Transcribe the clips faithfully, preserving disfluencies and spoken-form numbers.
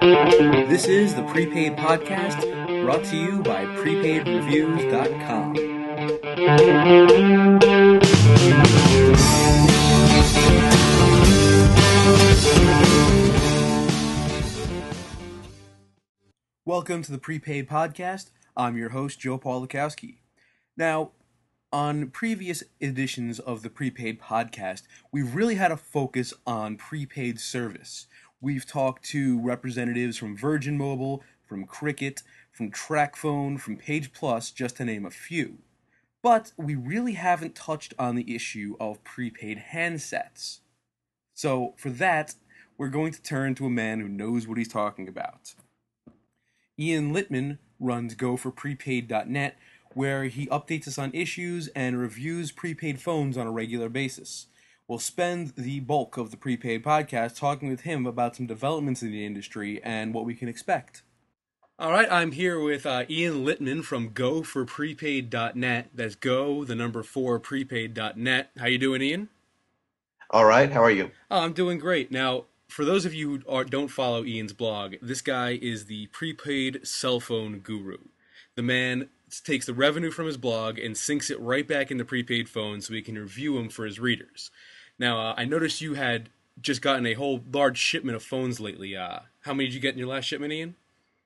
This is the Prepaid Podcast, brought to you by prepaid reviews dot com. Welcome to the Prepaid Podcast. I'm your host, Joe Polakowski. Now, on previous editions of the Prepaid Podcast, we've really had a focus on prepaid service. We've talked to representatives from Virgin Mobile, from Cricket, from TracFone, from Page Plus, just to name a few. But we really haven't touched on the issue of prepaid handsets. So for that, we're going to turn to a man who knows what he's talking about. Ian Litman runs go for prepaid dot net, where he updates us on issues and reviews prepaid phones on a regular basis. We'll spend the bulk of the Prepaid Podcast talking with him about some developments in the industry and what we can expect. All right, I'm here with uh, Ian Litman from go for prepaid dot net. That's go, the number four, prepaid dot net. How you doing, Ian? All right, how are you? Oh, I'm doing great. Now, for those of you who are, don't follow Ian's blog, this guy is the prepaid cell phone guru. The man takes the revenue from his blog and sinks it right back into prepaid phones so he can review them for his readers. Now, uh, I noticed you had just gotten a whole large shipment of phones lately. Uh, how many did you get in your last shipment, Ian?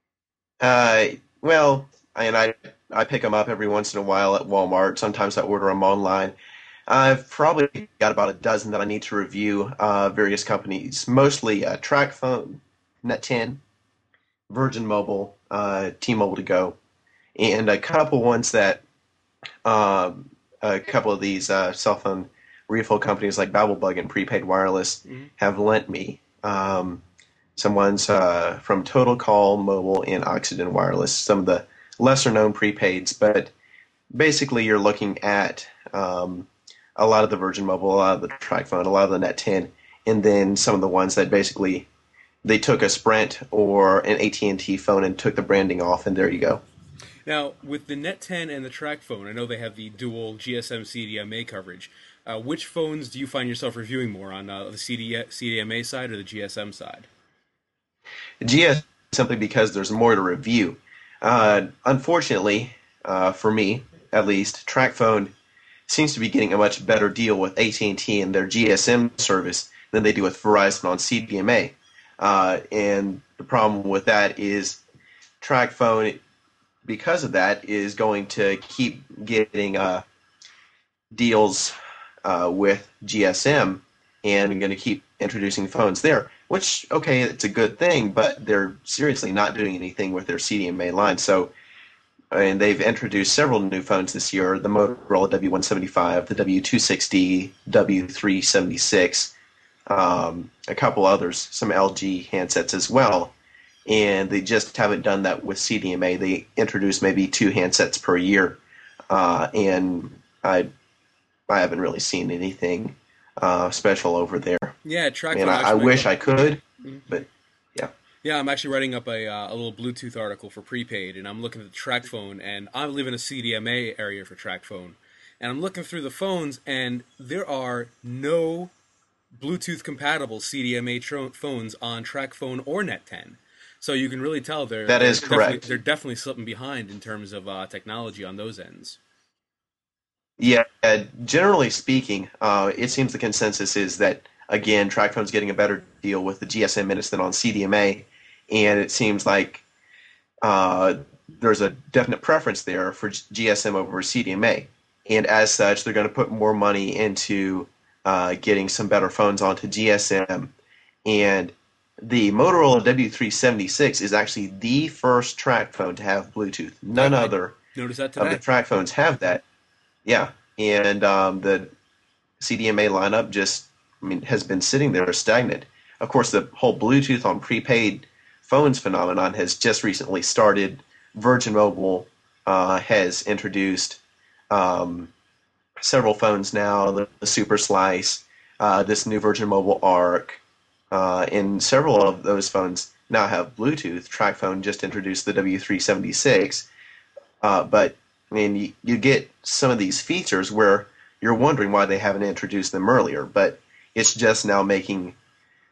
Uh, well, I, and I I pick them up every once in a while at Walmart. Sometimes I order them online. I've probably got about a dozen that I need to review, uh, various companies, mostly uh, TracFone, Net ten, Virgin Mobile, uh, T-Mobile to go, and a couple ones that um, a couple of these uh, cell phone refill companies like Babelbug and Prepaid Wireless mm-hmm. have lent me. Um, some ones uh, from Total Call Mobile and Oxygen Wireless, some of the lesser-known prepaids, but basically you're looking at um, a lot of the Virgin Mobile, a lot of the TracFone, a lot of the Net ten, and then some of the ones that basically they took a Sprint or an A T and T phone and took the branding off, and there you go. Now, with the Net ten and the TracFone, I know they have the dual G S M C D M A coverage. Uh, which phones do you find yourself reviewing more, on uh, the C D M A side or the G S M side? G S M simply because there's more to review. Uh, unfortunately, uh, for me at least, TracFone seems to be getting a much better deal with A T and T and their G S M service than they do with Verizon on C D M A. Uh, and the problem with that is TracFone, because of that, is going to keep getting uh, deals uh, with G S M and going to keep introducing phones there, which, okay, it's a good thing, but they're seriously not doing anything with their C D M A line. So, and they've introduced several new phones this year, the Motorola W one seventy-five, the W two sixty, W three seventy-six, um, a couple others, some L G handsets as well. And they just haven't done that with C D M A. They introduce maybe two handsets per year, uh, and I I haven't really seen anything uh, special over there. Yeah, TracFone. And I, I wish I could, mm-hmm. but yeah. Yeah, I'm actually writing up a uh, a little Bluetooth article for prepaid, and I'm looking at the TracFone, and I live in a C D M A area for TracFone, and I'm looking through the phones, and there are no Bluetooth compatible C D M A tr- phones on TracFone or Net ten. So you can really tell they're that is they're correct. Definitely, they're definitely slipping behind in terms of uh, technology on those ends. Yeah, uh, generally speaking, uh, it seems the consensus is that, again, TracFone's getting a better deal with the G S M minutes than on C D M A, and it seems like uh, there's a definite preference there for G S M over C D M A. And as such, they're going to put more money into uh, getting some better phones onto G S M. And the Motorola W three seventy-six is actually the first TracFone to have Bluetooth. None I other notice that of the TracFones have that. Yeah, and um, the C D M A lineup just, I mean, has been sitting there stagnant. Of course, the whole Bluetooth on prepaid phones phenomenon has just recently started. Virgin Mobile uh, has introduced um, several phones now, the, the Super Slice, uh, this new Virgin Mobile Arc, uh, and several of those phones now have Bluetooth. TracFone just introduced the W three seventy-six, uh, but I mean, you, you get some of these features where you're wondering why they haven't introduced them earlier, but it's just now making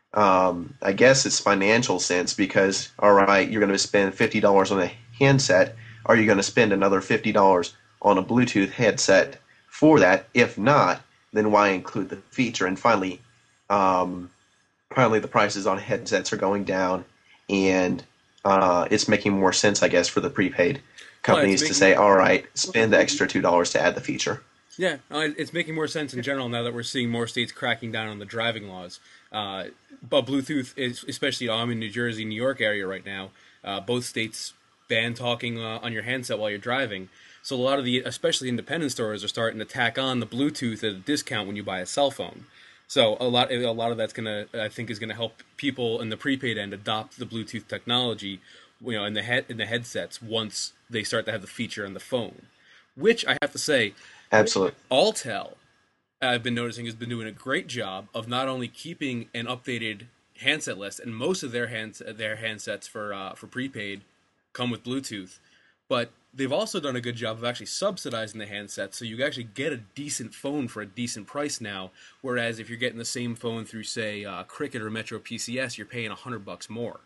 Um, I guess it's financial sense because, all right, you're going to spend fifty dollars on a handset. Are you going to spend another fifty dollars on a Bluetooth headset for that? If not, then why include the feature? And finally, um, finally, the prices on headsets are going down, and uh, it's making more sense, I guess, for the prepaid Well, it's companies to making say, all right, spend the extra two dollars to add the feature. Yeah, uh, it's making more sense in general now that we're seeing more states cracking down on the driving laws. Uh, but Bluetooth, is, especially I'm in New Jersey, New York area right now. Uh, both states ban talking uh, on your handset while you're driving. So a lot of the, especially independent stores, are starting to tack on the Bluetooth at a discount when you buy a cell phone. So a lot, a lot of that's gonna, I think, is gonna help people in the prepaid end adopt the Bluetooth technology, you know, in the head in the headsets once they start to have the feature on the phone. Which I have to say, Absolutely. Alltel, I've been noticing, has been doing a great job of not only keeping an updated handset list, and most of their hands their handsets for uh, for prepaid come with Bluetooth, but they've also done a good job of actually subsidizing the handsets, so you actually get a decent phone for a decent price now. Whereas if you're getting the same phone through, say, uh, Cricket or Metro P C S, you're paying a hundred bucks more.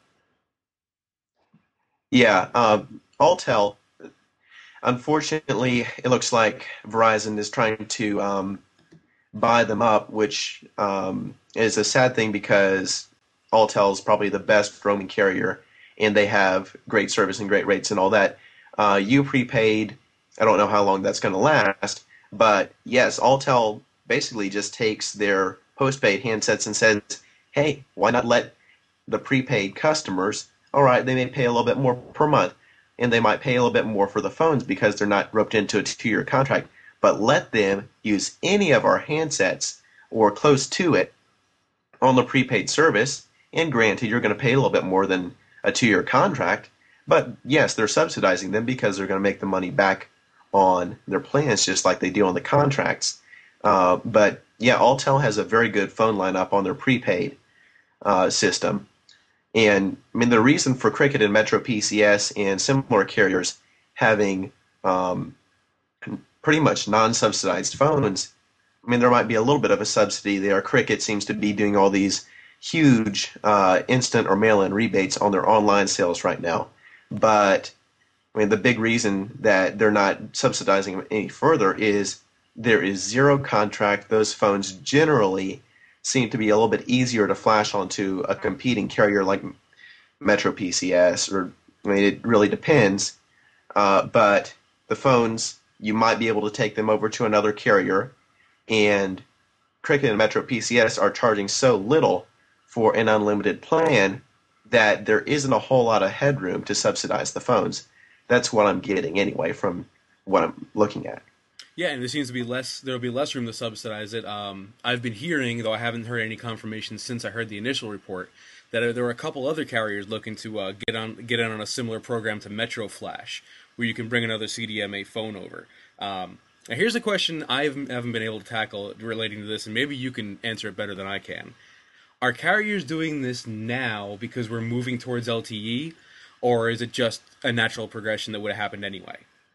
Yeah, uh, Alltel. Unfortunately, it looks like Verizon is trying to um, buy them up, which um, is a sad thing because Alltel is probably the best roaming carrier, and they have great service and great rates and all that. Uh, you prepaid, I don't know how long that's going to last, but yes, Alltel basically just takes their postpaid handsets and says, hey, why not let the prepaid customers, all right, they may pay a little bit more per month, and they might pay a little bit more for the phones because they're not roped into a two-year contract, but let them use any of our handsets or close to it on the prepaid service. And granted, you're going to pay a little bit more than a two-year contract, but yes, they're subsidizing them because they're going to make the money back on their plans just like they do on the contracts. Uh, but yeah, Alltel has a very good phone lineup on their prepaid uh, system. And I mean, the reason for Cricket and Metro P C S and similar carriers having um, pretty much non-subsidized phones, I mean, there might be a little bit of a subsidy there. Cricket seems to be doing all these huge uh, instant or mail-in rebates on their online sales right now. But I mean, the big reason that they're not subsidizing them any further is there is zero contract. Those phones generally seem to be a little bit easier to flash onto a competing carrier like Metro P C S, or I mean, it really depends. Uh, but the phones, you might be able to take them over to another carrier, and Cricket and Metro P C S are charging so little for an unlimited plan that there isn't a whole lot of headroom to subsidize the phones. That's what I'm getting anyway from what I'm looking at. Yeah, and there seems to be less. There will be less room to subsidize it. Um, I've been hearing, though I haven't heard any confirmation since I heard the initial report, that there were a couple other carriers looking to uh, get on get in on a similar program to Metro Flash, where you can bring another C D M A phone over. Um, now, here's a question I haven't haven't been able to tackle relating to this, and maybe you can answer it better than I can. Are carriers doing this now because we're moving towards L T E, or is it just a natural progression that would have happened anyway?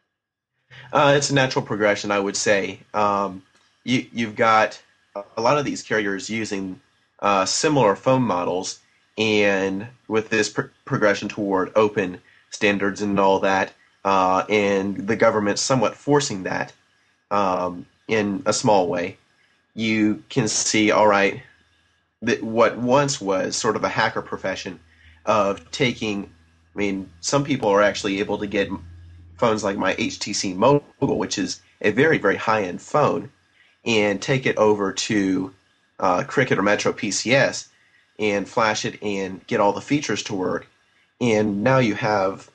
Uh, it's a natural progression, I would say. Um, you, you've got a lot of these carriers using uh, similar phone models, and with this pr- progression toward open standards and all that, uh, and the government somewhat forcing that um, in a small way, you can see, all right, that what once was sort of a hacker profession of taking, I mean, some people are actually able to get phones like my H T C Mogul, which is a very, very high-end phone, and take it over to uh, Cricket or Metro P C S and flash it and get all the features to work. And now you have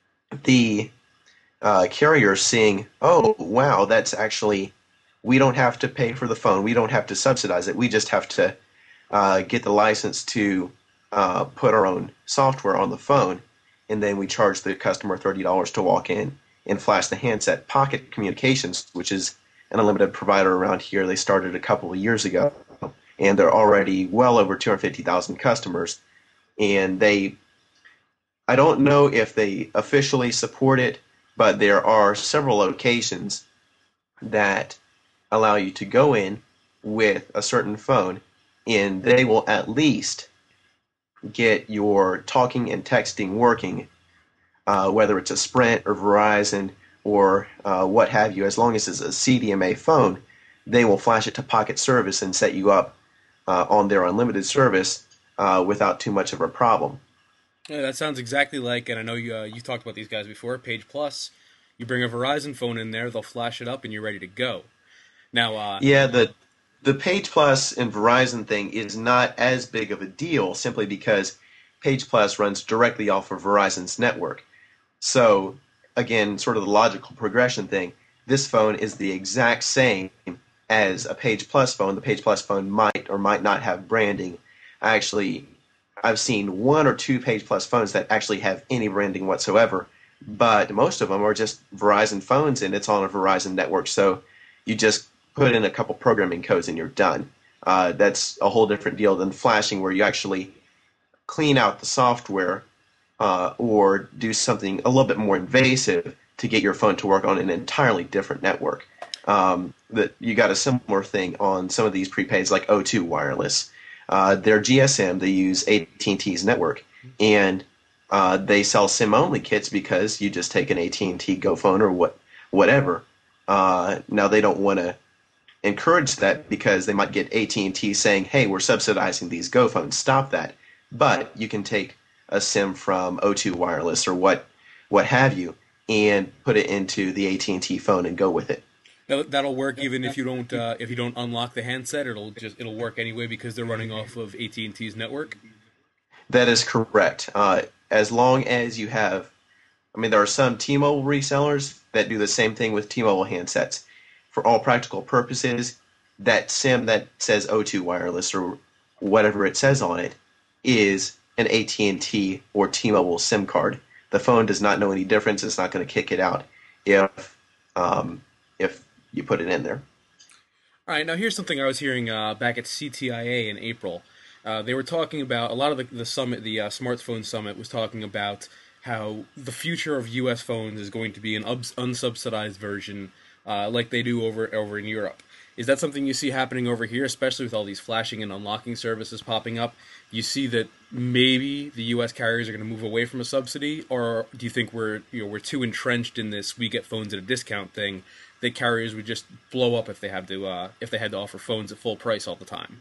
the uh, carrier seeing, oh, wow, that's actually, we don't have to pay for the phone. We don't have to subsidize it. We just have to uh, get the license to uh, put our own software on the phone, and then we charge the customer thirty dollars to walk in and flash the handset. Pocket Communications, which is an unlimited provider around here, they started a couple of years ago, and they're already well over two hundred fifty thousand customers. And they, I don't know if they officially support it, but there are several locations that allow you to go in with a certain phone, and they will at least get your talking and texting working, uh, whether it's a Sprint or Verizon or uh, what have you, as long as it's a C D M A phone, they will flash it to Pocket Service and set you up uh, on their unlimited service uh, without too much of a problem. Yeah, that sounds exactly like, and I know you uh, you've talked about these guys before. Page Plus, you bring a Verizon phone in there, they'll flash it up, and you're ready to go. Now, uh, Yeah, the the Page Plus and Verizon thing is not as big of a deal simply because Page Plus runs directly off of Verizon's network. So, again, sort of the logical progression thing, this phone is the exact same as a Page Plus phone. The Page Plus phone might or might not have branding. Actually, I've seen one or two Page Plus phones that actually have any branding whatsoever, but most of them are just Verizon phones and it's on a Verizon network. So you just put in a couple programming codes and you're done. Uh, that's a whole different deal than flashing, where you actually clean out the software uh, or do something a little bit more invasive to get your phone to work on an entirely different network. Um, that you got a similar thing on some of these prepaids like O two Wireless. Uh, their G S M, they use A T and T's network, and uh, they sell SIM-only kits because you just take an A T and T Go phone or what, whatever. Uh, now they don't want to encourage that because they might get A T and T saying, hey, we're subsidizing these Go phones, stop that. But you can take a SIM from O two Wireless or what what have you and put it into the A T and T phone and go with it. That- That'll work even if you don't uh, if you don't unlock the handset. It'll just it'll work anyway because they're running off of A T and T's network. That is correct. Uh, as long as you have, I mean, there are some T-Mobile resellers that do the same thing with T-Mobile handsets. For all practical purposes, that SIM that says O two Wireless or whatever it says on it is an A T and T or T-Mobile SIM card. The phone does not know any difference. It's not going to kick it out if um, if you put it in there. All right, now here's something I was hearing uh, back at C T I A in April. Uh, they were talking about a lot of the, the summit, the uh, smartphone summit, was talking about how the future of U S phones is going to be an ubs- unsubsidized version, uh, like they do over over in Europe. Is that something you see happening over here, especially with all these flashing and unlocking services popping up? You see that maybe the U S carriers are going to move away from a subsidy, or do you think we're you know we're too entrenched in this we get phones at a discount thing that carriers would just blow up if they had to uh, if they had to offer phones at full price all the time?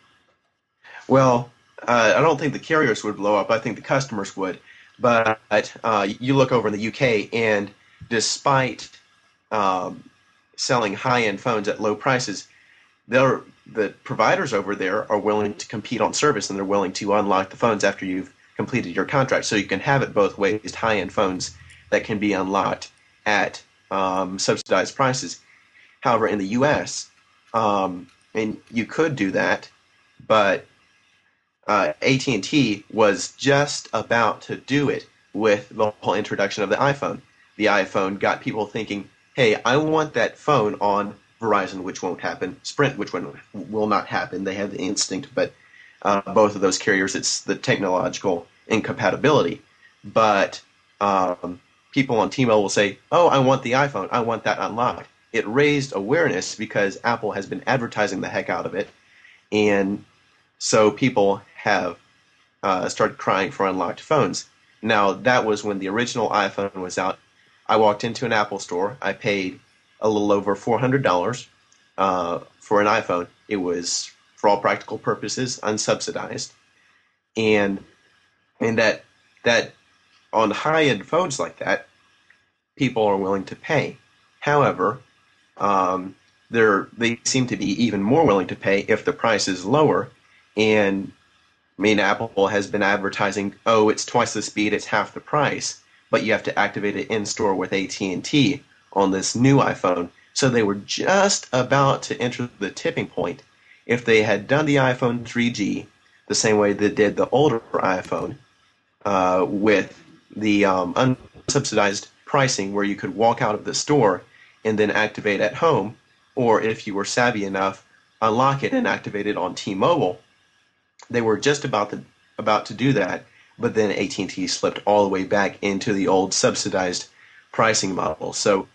Well, uh, I don't think the carriers would blow up. I think the customers would. But uh, you look over in the U K, and despite um, selling high-end phones at low prices, they're, the providers over there are willing to compete on service, and they're willing to unlock the phones after you've completed your contract. So you can have it both ways, high-end phones that can be unlocked at um, subsidized prices. However, in the U S, um, and you could do that, but uh, A T and T was just about to do it with the whole introduction of the iPhone. The iPhone got people thinking, hey, I want that phone on Verizon, which won't happen. Sprint, which one will not happen. They have the instinct, but uh, both of those carriers, it's the technological incompatibility. But um, people on T-Mobile will say, oh, I want the iPhone. I want that unlocked. It raised awareness because Apple has been advertising the heck out of it. And so people have uh, started crying for unlocked phones. Now, that was when the original iPhone was out. I walked into an Apple store. I paid a little over four hundred dollars uh, for an iPhone. It was, for all practical purposes, unsubsidized. And and that that on high-end phones like that, people are willing to pay. However, um, they're, they seem to be even more willing to pay if the price is lower. And I mean, Apple has been advertising, oh, it's twice the speed, it's half the price, but you have to activate it in-store with A T and T on this new iPhone. So they were just about to enter the tipping point. If they had done the iPhone three G the same way they did the older iPhone, uh, with the um, unsubsidized pricing where you could walk out of the store and then activate at home, or if you were savvy enough, unlock it and activate it on T-Mobile. They were just about to, about to do that, but then A T and T slipped all the way back into the old subsidized pricing model. So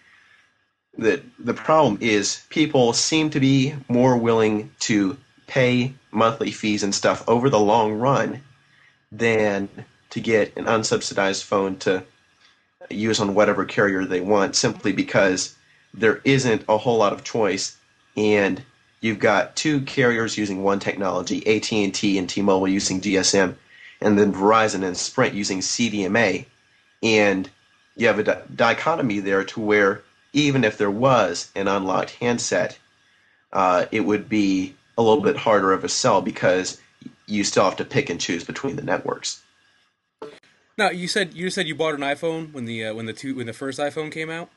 the the problem is people seem to be more willing to pay monthly fees and stuff over the long run than to get an unsubsidized phone to use on whatever carrier they want, simply because there isn't a whole lot of choice, and you've got two carriers using one technology, A T and T and T-Mobile using G S M, and then Verizon and Sprint using C D M A, and you have a di- dichotomy there to where even if there was an unlocked handset, uh, it would be a little bit harder of a sell because you still have to pick and choose between the networks. Now, you said you said you bought an iPhone when the uh, when the two when the first iPhone came out.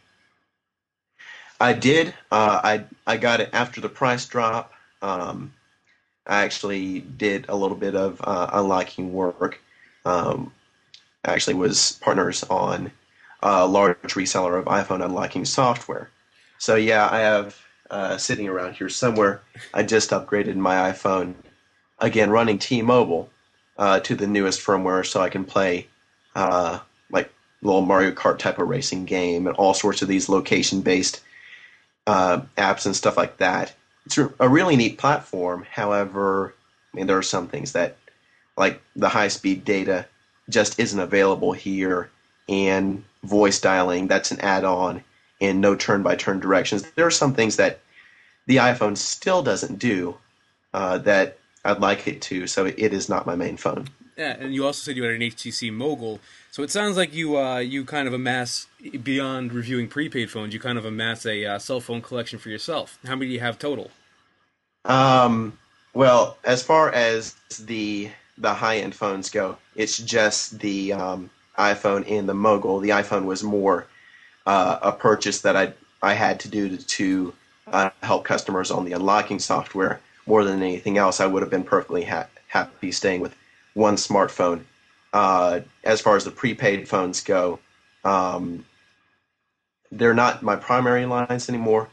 I did. Uh, I I got it after the price drop. Um, I actually did a little bit of uh, unlocking work. Um, I actually was partners on a large reseller of iPhone unlocking software. So yeah, I have uh, sitting around here somewhere. I just upgraded my iPhone again, running T-Mobile uh, to the newest firmware, so I can play uh, like little Mario Kart type of racing game and all sorts of these location-based uh, apps and stuff like that. It's a really neat platform. However, I mean, there are some things that, like the high-speed data, just isn't available here, and voice dialing, that's an add-on, and no turn-by-turn directions. There are some things that the iPhone still doesn't do uh, that I'd like it to, so it is not my main phone. Yeah, and you also said you had an H T C Mogul, so it sounds like you uh, you kind of amass beyond reviewing prepaid phones. You kind of amass a uh, cell phone collection for yourself. How many do you have total? Um, well, as far as the the high-end phones go, it's just the um, iPhone and the Mogul. The iPhone was more uh, a purchase that I I had to do to, to uh, help customers on the unlocking software more than anything else. I would have been perfectly ha- happy staying with one smartphone. Uh, as far as the prepaid phones go, um, they're not my primary lines anymore,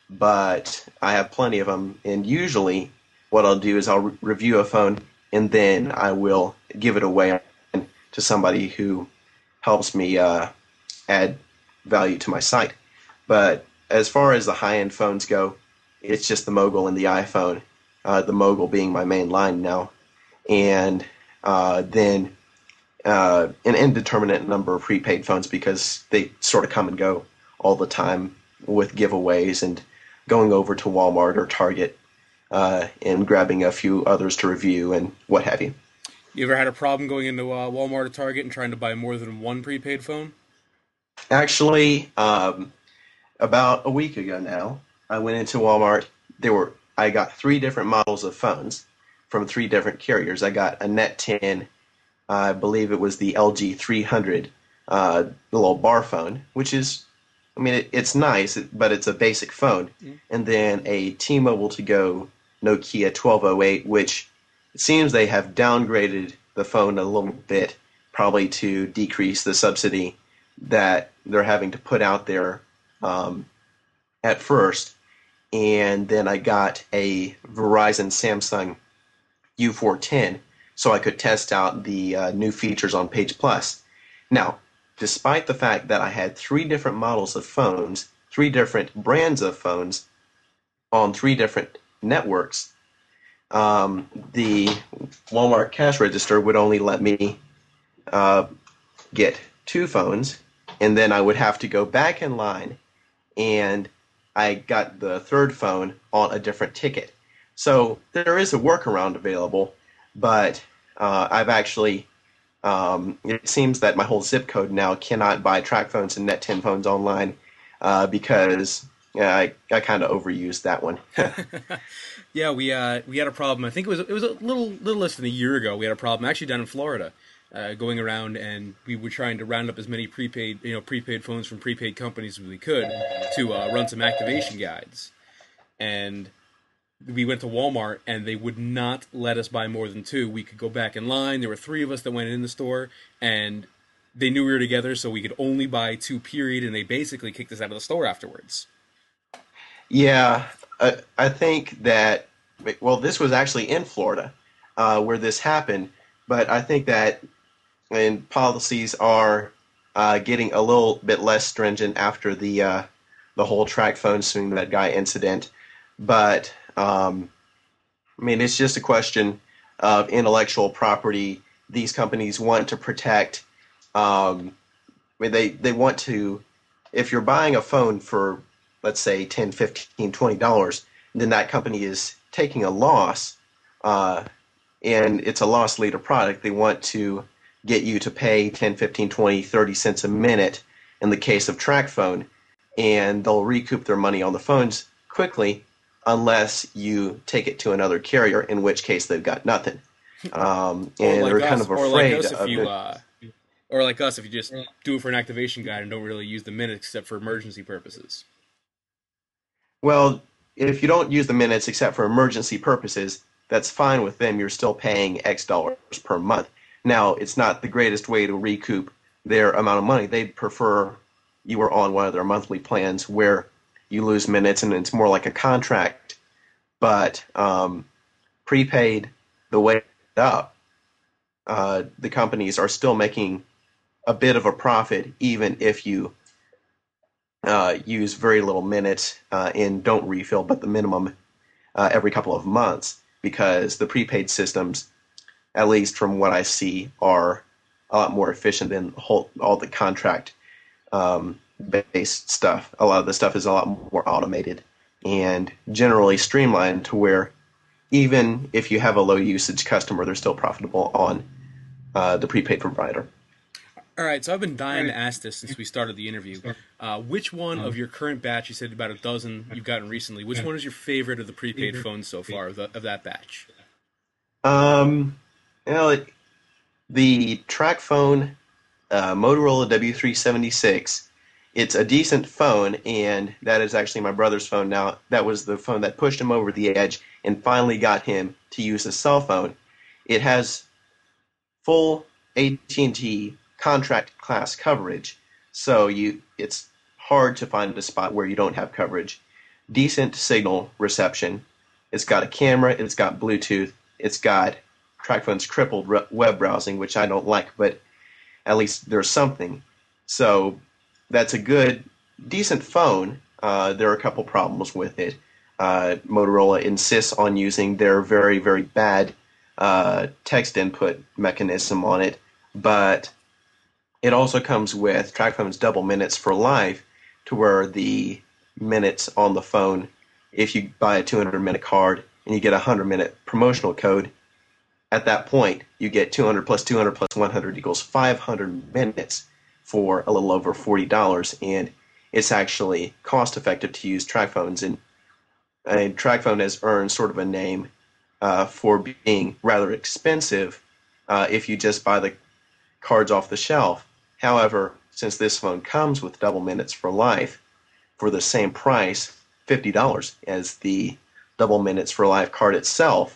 but I have plenty of them. And usually, what I'll do is I'll re- review a phone and then I will give it away to somebody who helps me uh, add value to my site. But as far as the high-end phones go, it's just the Mogul and the iPhone. Uh, the Mogul being my main line now, and uh, then uh, an indeterminate number of prepaid phones because they sort of come and go all the time with giveaways and going over to Walmart or Target uh, and grabbing a few others to review and what have you. You ever had a problem going into uh, Walmart or Target and trying to buy more than one prepaid phone? Actually, um, about a week ago now, I went into Walmart. There were I got three different models of phones from three different carriers. I got a Net ten, I believe it was the L G three hundred, uh, the little bar phone, which is, I mean, it, it's nice, but it's a basic phone. Mm. And then a T-Mobile to go Nokia twelve oh eight, which it seems they have downgraded the phone a little bit, probably to decrease the subsidy that they're having to put out there um, at first. And then I got a Verizon Samsung U four ten so I could test out the uh, new features on Page Plus. Now, despite the fact that I had three different models of phones, three different brands of phones on three different networks, um, the Walmart cash register would only let me uh, get two phones, and then I would have to go back in line, and I got the third phone on a different ticket. So there is a workaround available, but uh, I've actually, um, it seems that my whole zip code now cannot buy track phones and Net ten phones online uh, because uh, I, I kind of overused that one. Yeah, we uh, we had a problem. I think it was it was a little little less than a year ago. We had a problem actually down in Florida, uh, going around, and we were trying to round up as many prepaid you know prepaid phones from prepaid companies as we could to uh, run some activation guides, and we went to Walmart and they would not let us buy more than two. We could go back in line. There were three of us that went in the store, and they knew we were together, so we could only buy two. Period, and they basically kicked us out of the store afterwards. Yeah, I, I think that, well, this was actually in Florida uh, where this happened, but I think that and policies are uh, getting a little bit less stringent after the uh, the whole track phone suing that guy incident. But um, I mean, it's just a question of intellectual property these companies want to protect. Um, I mean, they they want to. If you're buying a phone for, let's say, ten, fifteen, twenty dollars, then that company is taking a loss, uh, and it's a loss leader product. They want to get you to pay ten, fifteen, twenty, thirty cents a minute in the case of TracFone, and they'll recoup their money on the phones quickly unless you take it to another carrier, in which case they've got nothing. Um, and like they're us, kind of or like afraid us if of you, it. uh, or like us if you just do it for an activation guide and don't really use the minutes except for emergency purposes. Well, if you don't use the minutes except for emergency purposes, that's fine with them. You're still paying X dollars per month. Now, it's not the greatest way to recoup their amount of money. They'd prefer you were on one of their monthly plans where you lose minutes and it's more like a contract. But um, prepaid, the way it's up, uh, the companies are still making a bit of a profit even if you uh, use very little minutes uh, and don't refill but the minimum uh, every couple of months, because the prepaid systems, at least from what I see, are a lot more efficient than whole, all the contract um, based stuff. A lot of the stuff is a lot more automated and generally streamlined to where even if you have a low usage customer, they're still profitable on uh, the prepaid provider. All right, so I've been dying to ask this since we started the interview. Uh, which one of your current batch, you said about a dozen you've gotten recently, which one is your favorite of the prepaid phones so far, of, the, of that batch? Um, you know, it, the TracFone uh, Motorola W three seventy-six, it's a decent phone, and that is actually my brother's phone now. That was the phone that pushed him over the edge and finally got him to use a cell phone. It has full A T and T contract class coverage, so you it's hard to find a spot where you don't have coverage. Decent signal reception. It's got a camera, it's got Bluetooth, it's got TracFone's crippled web browsing, which I don't like, but at least there's something. So that's a good, decent phone. Uh, there are a couple problems with it. Uh, Motorola insists on using their very, very bad uh, text input mechanism on it, but it also comes with TracFone's double minutes for life, to where the minutes on the phone, if you buy a two hundred minute card and you get a one hundred minute promotional code, at that point you get two hundred plus two hundred plus one hundred equals five hundred minutes for a little over forty dollars, and it's actually cost effective to use TracFones. And, and TracFone has earned sort of a name uh, for being rather expensive uh, if you just buy the cards off the shelf. However, since this phone comes with double minutes for life for the same price, fifty dollars, as the double minutes for life card itself,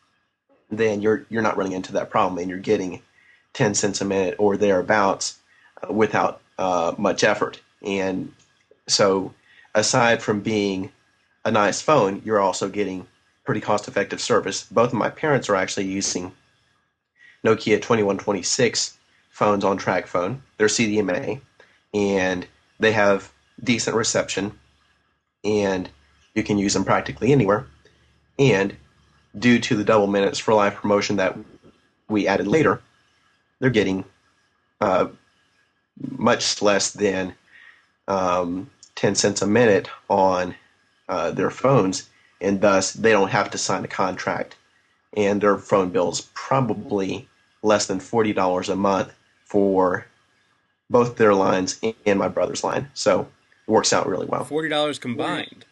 then you're you're not running into that problem, and you're getting ten cents a minute or thereabouts uh, without uh, much effort. And so, aside from being a nice phone, you're also getting pretty cost-effective service. Both of my parents are actually using Nokia twenty-one twenty-six phones on TracFone. They're C D M A, and they have decent reception, and you can use them practically anywhere. And due to the double minutes for life promotion that we added later, they're getting uh, much less than um, ten cents a minute on uh, their phones, and thus they don't have to sign a contract. And their phone bill is probably less than forty dollars a month for both their lines and my brother's line. So it works out really well. forty dollars combined?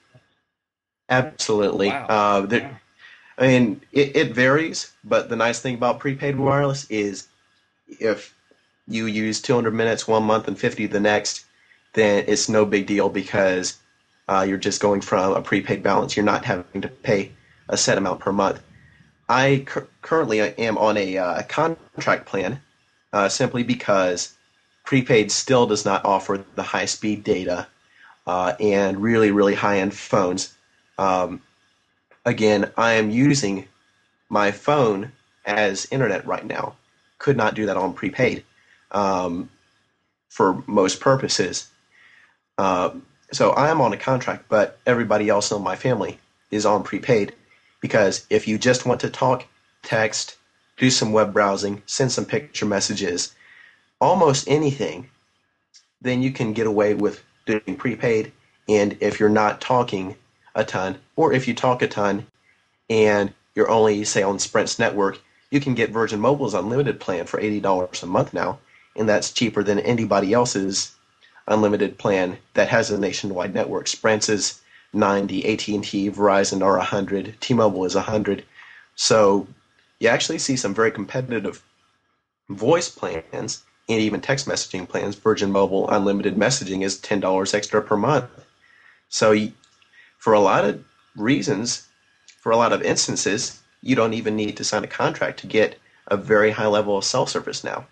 Absolutely. Wow. Uh, there, I mean, it, it varies, but the nice thing about prepaid wireless is if you use two hundred minutes one month and fifty the next, then it's no big deal, because uh, you're just going from a prepaid balance. You're not having to pay a set amount per month. I cu- currently am on a uh, contract plan uh, simply because prepaid still does not offer the high-speed data uh, and really, really high-end phones. Um, again, I am using my phone as internet right now. Could not do that on prepaid um, for most purposes. Uh, so I am on a contract, but everybody else in my family is on prepaid, because if you just want to talk, text, do some web browsing, send some picture messages, almost anything, then you can get away with doing prepaid. And if you're not talking a ton, or if you talk a ton and you're only, say, on Sprint's network, you can get Virgin Mobile's unlimited plan for eighty dollars a month now, and that's cheaper than anybody else's unlimited plan that has a nationwide network. Sprint's is ninety, A T and T, Verizon are one hundred, T-Mobile is one hundred. So you actually see some very competitive voice plans and even text messaging plans. Virgin Mobile unlimited messaging is ten dollars extra per month. So for a lot of reasons, for a lot of instances, you don't even need to sign a contract to get a very high level of cell service now.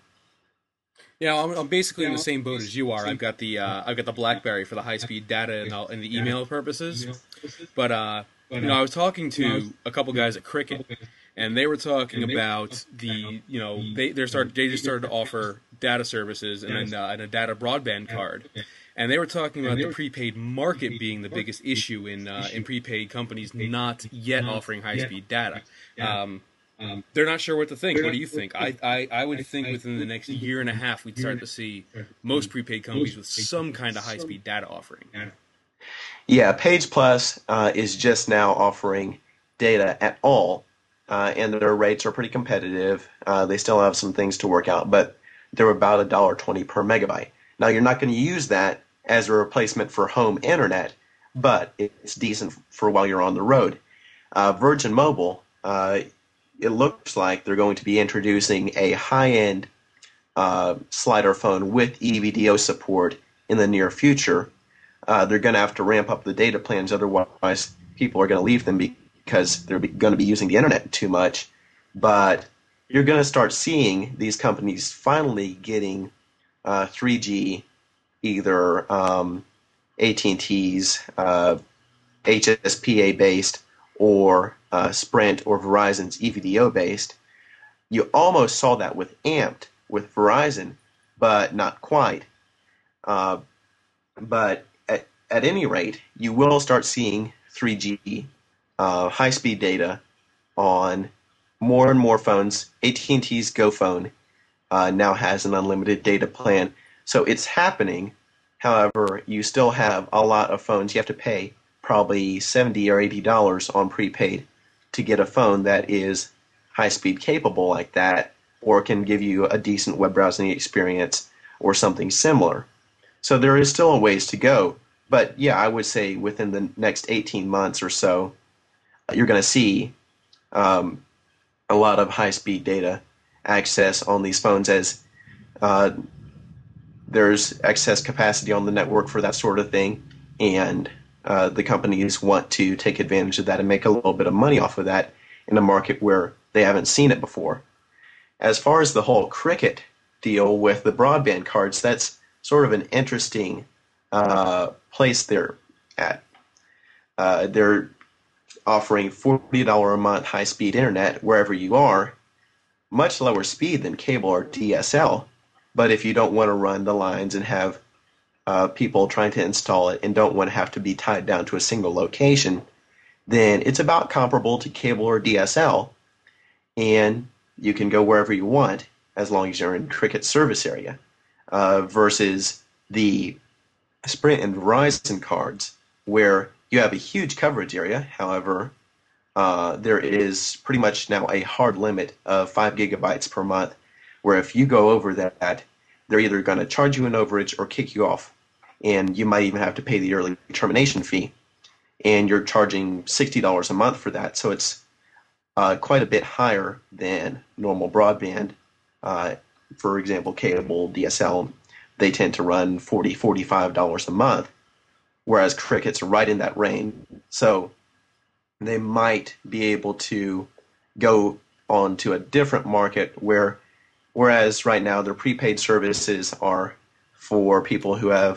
Yeah, I'm, I'm basically in the same boat as you are. I've got the uh, I've got the BlackBerry for the high speed data and, all, and the email purposes. But uh, you know, I was talking to a couple guys at Cricket, and they were talking about the you know they they started they just started to offer data services and then uh, and a data broadband card. And they were talking about the prepaid market being the biggest issue in uh, in prepaid companies not yet offering high speed data. Um, they're not sure what to think. What do you think? I, I, I would think within the next year and a half we'd start to see most prepaid companies with some kind of high speed data offering. Yeah, Page Plus uh, is just now offering data at all, uh, and their rates are pretty competitive. Uh, they still have some things to work out, but they're about one dollar twenty per megabyte. Now, you're not going to use that as a replacement for home internet, but it's decent for while you're on the road. Uh, Virgin Mobile, uh, it looks like they're going to be introducing a high-end uh, slider phone with E V D O support in the near future. Uh, they're going to have to ramp up the data plans, otherwise people are going to leave them because they're going to be using the internet too much. But you're going to start seeing these companies finally getting Uh, three G, either um, A T and T's uh, H S P A-based or uh, Sprint or Verizon's E V D O-based. You almost saw that with Amped, with Verizon, but not quite. Uh, but at, at any rate, you will start seeing three G uh, high-speed data on more and more phones. A T and T's GoPhone Uh, now has an unlimited data plan. So it's happening. However, you still have a lot of phones. You have to pay probably seventy dollars or eighty dollars on prepaid to get a phone that is high-speed capable like that, or can give you a decent web browsing experience or something similar. So there is still a ways to go. But yeah, I would say within the next eighteen months or so, you're going to see um, a lot of high-speed data access on these phones, as uh, there's excess capacity on the network for that sort of thing, and uh, the companies want to take advantage of that and make a little bit of money off of that in a market where they haven't seen it before. As far as the whole Cricket deal with the broadband cards, that's sort of an interesting uh, place they're at. Uh, they're offering forty dollars a month high-speed internet wherever you are, much lower speed than cable or D S L. But if you don't want to run the lines and have uh, people trying to install it and don't want to have to be tied down to a single location, then it's about comparable to cable or D S L, and you can go wherever you want as long as you're in Cricket service area, uh, versus the Sprint and Verizon cards where you have a huge coverage area. However, Uh, there is pretty much now a hard limit of five gigabytes per month, where if you go over that, they're either going to charge you an overage or kick you off, and you might even have to pay the early termination fee, and you're charging sixty dollars a month for that, so it's uh, quite a bit higher than normal broadband. Uh, for example, cable, D S L, they tend to run forty dollars, forty-five dollars a month, whereas Cricket's right in that range. So they might be able to go on to a different market where, whereas right now their prepaid services are for people who have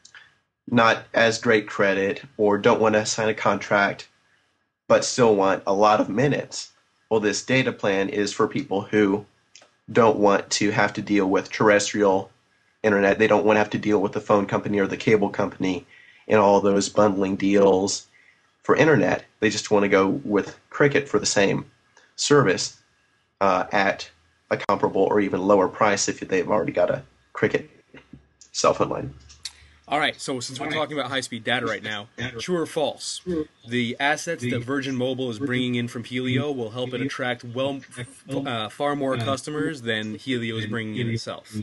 not as great credit or don't want to sign a contract but still want a lot of minutes. Well, this data plan is for people who don't want to have to deal with terrestrial internet. They don't want to have to deal with the phone company or the cable company and all those bundling deals for internet. They just want to go with Cricket for the same service. uh, at a comparable or even lower price if they've already got a Cricket cell phone line. All right, so since we're talking about high-speed data right now, true or false? The assets that Virgin Mobile is bringing in from Helio will help it attract well, uh, far more customers than Helio is bringing in itself.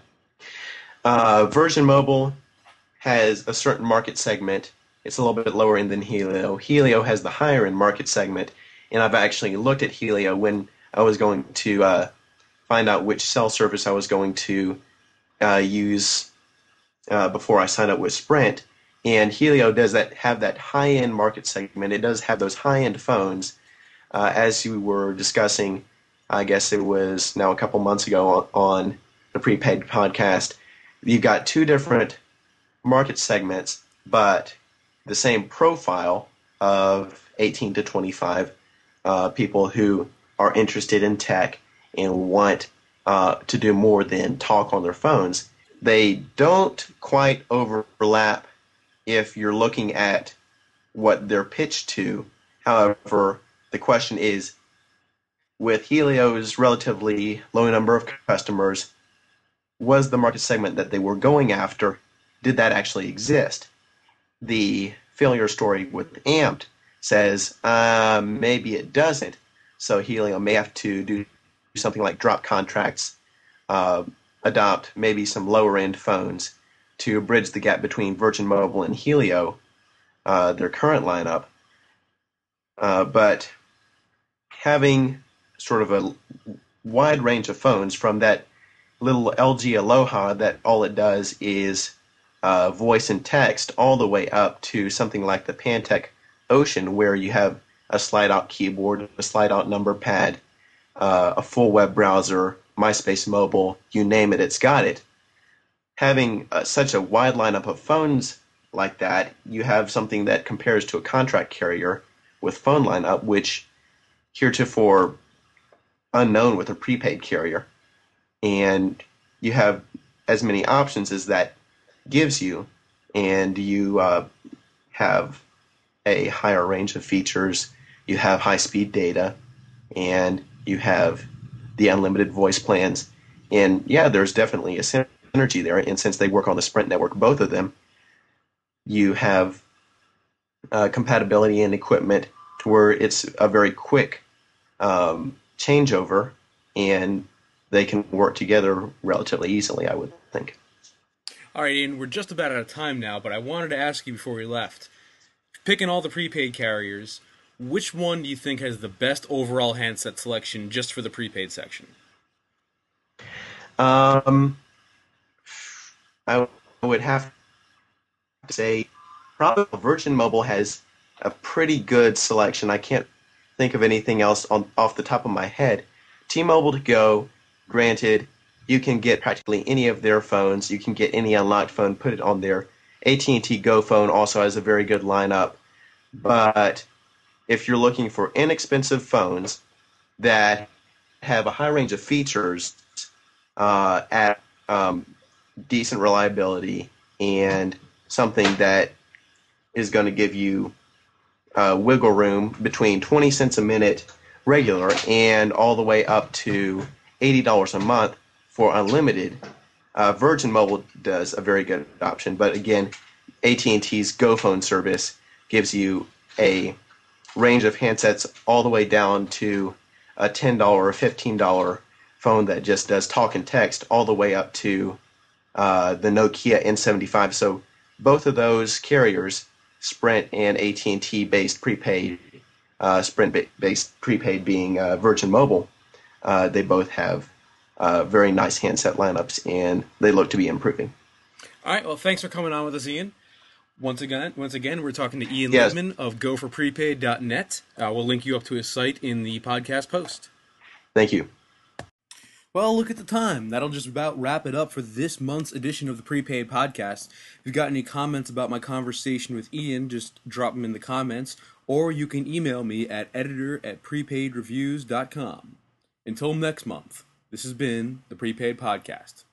Uh, Virgin Mobile has a certain market segment. It's a little bit lower end than Helio. Helio has the higher end market segment, and I've actually looked at Helio when I was going to uh, find out which cell service I was going to uh, use uh, before I signed up with Sprint. And Helio does that have that high end market segment. It does have those high end phones, uh, as you were discussing. I guess it was now a couple months ago on, on the prepaid podcast. You've got two different market segments, but the same profile of eighteen to twenty-five uh, people who are interested in tech and want uh, to do more than talk on their phones. They don't quite overlap if you're looking at what they're pitched to. However, the question is, with Helio's relatively low number of customers, was the market segment that they were going after, did that actually exist? The failure story with Amped says uh, maybe it doesn't, so Helio may have to do something like drop contracts, uh, adopt maybe some lower-end phones to bridge the gap between Virgin Mobile and Helio, uh, their current lineup. Uh, but having sort of a wide range of phones from that little L G Aloha that all it does is uh, voice and text, all the way up to something like the Pantech Ocean, where you have a slide-out keyboard, a slide-out number pad, uh, a full web browser, MySpace Mobile, you name it, it's got it. Having uh, such a wide lineup of phones like that, you have something that compares to a contract carrier with phone lineup, which heretofore unknown with a prepaid carrier. And you have as many options as that gives you, and you uh, have a higher range of features. You have high-speed data, and you have the unlimited voice plans. And yeah, there's definitely a synergy there. And since they work on the Sprint network, both of them, you have uh, compatibility in equipment to where it's a very quick um, changeover, and they can work together relatively easily, I would think. All right, Ian, we're just about out of time now, but I wanted to ask you before we left. Picking all the prepaid carriers, which one do you think has the best overall handset selection just for the prepaid section? Um, I would have to say probably Virgin Mobile has a pretty good selection. I can't think of anything else on, off the top of my head. T-Mobile to go, granted, you can get practically any of their phones. You can get any unlocked phone, put it on there. A T and T Go phone also has a very good lineup. But if you're looking for inexpensive phones that have a high range of features uh, at um, decent reliability and something that is going to give you uh, wiggle room between twenty cents a minute regular and all the way up to eighty dollars a month for unlimited, uh, Virgin Mobile does a very good option. But again, A T and T's Go Phone service gives you a range of handsets all the way down to a ten dollars or fifteen dollars phone that just does talk and text, all the way up to uh, the Nokia N seventy-five. So both of those carriers, Sprint and A T and T based prepaid, uh, Sprint based prepaid being uh, Virgin Mobile, uh, they both have uh, very nice handset lineups, and they look to be improving. All right, well, thanks for coming on with us, Ian. Once again, once again, we're talking to Ian yes. Littman of go for prepaid dot net. Uh, we'll link you up to his site in the podcast post. Thank you. Well, look at the time. That'll just about wrap it up for this month's edition of the Prepaid Podcast. If you've got any comments about my conversation with Ian, just drop them in the comments, or you can email me at editor at prepaid reviews dot com. Until next month, this has been the Prepaid Podcast.